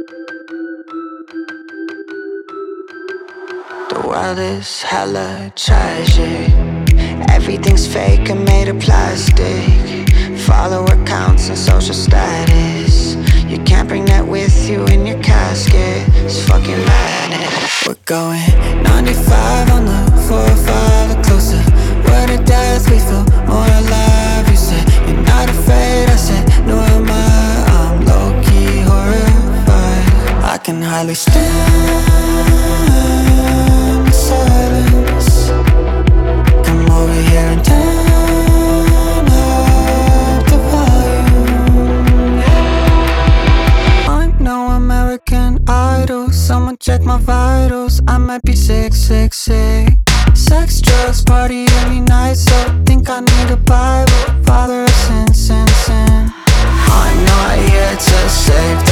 The world is hella tragic. Everything's fake and made of plastic. Follower counts and social status. You can't bring that with you in your casket. It's fucking madness. We're going 95 on the 405 or closer. We're to death, we feel more alive. You said you're not afraid, I said no am I. I'm low-key horrified. I can hardly stand the silence. Come over here and turn up the volume. I'm no American Idol. Someone check my vitals, I might be sick, sick, sick. Sex, drugs, party every night, so think I need a Bible. Father of sin, sin, sin. I'm not here to save